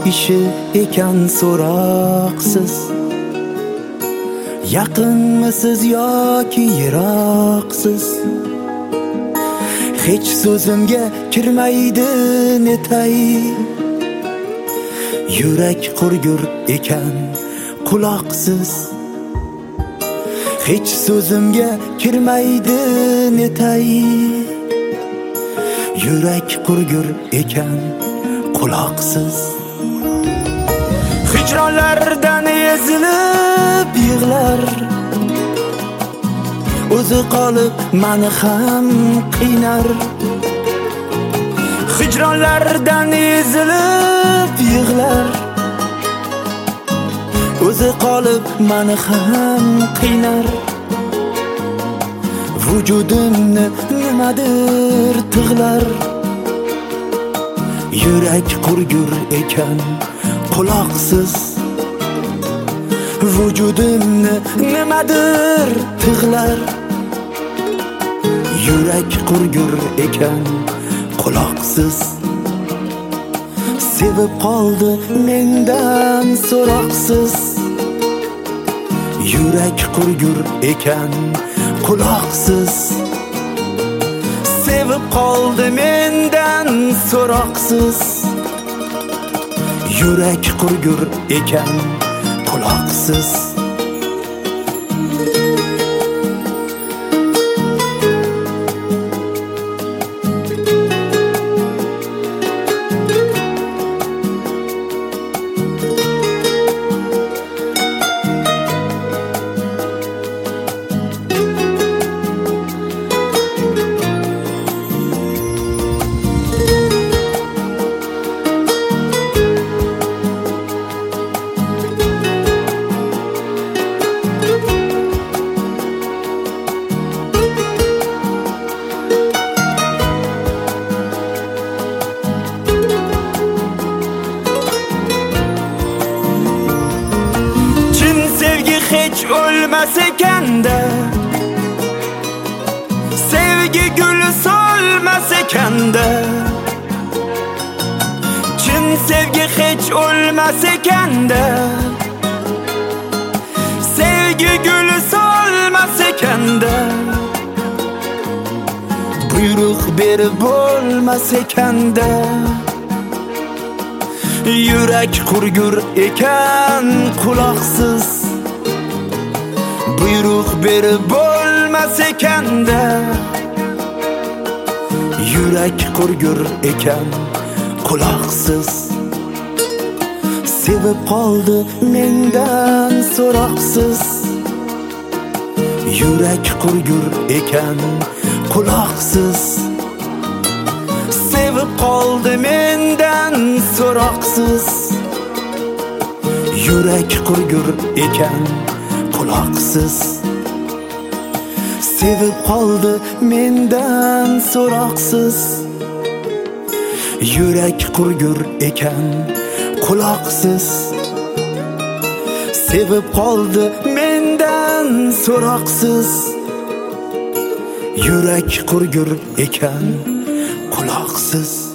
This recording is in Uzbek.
ishi ekan so'roqsiz. Yaqinmisiz yoki yiroqsiz? Hech so'zimga kirmaydi netay. Yurak qurgur ekan quloqsiz. Hech so'zimga kirmaydi netay. Yurak qurgur ekan quloqsiz. Hijronlardan ezilib yig'lar, o'zi qolib meni ham qiynar. Hijronlardan ezilib yig'lar, o'zi qolib meni ham qiynar. Vujudimni nimadir tig'lar. Yurak qurgur ekan quloqsiz. Vujudimni nimadir tig'lar. Yurak qurgur ekan quloqsiz. Sevib qoldi mendan so'roqsiz. Yurak qurgur ekan quloqsiz. Sevib qoldi mendan so'roqsiz. Yurak qurgur ekan quloqsiz. Hech o'lmas ekanda, sevgi guli solmas ekanda. Chin sevgi hech o'lmas ekanda, sevgi guli solmas ekanda. Buyruq berib bo'lmas ekanda. Yurak qurgur ekan quloqsiz. Buyruq berib bo'lmas ekanda. Yurak qurgur ekan quloqsiz. Sevib qoldi mendan so'roqsiz. Yurak qurgur ekan quloqsiz. Sevib qoldi mendan so'roqsiz. Yurak qurgur ekan quloqsiz. Sevib qoldi mendan so'roqsiz. Yurak qurgur ekan quloqsiz. Sevib qoldi mendan so'roqsiz. Yurak qurgur ekan quloqsiz.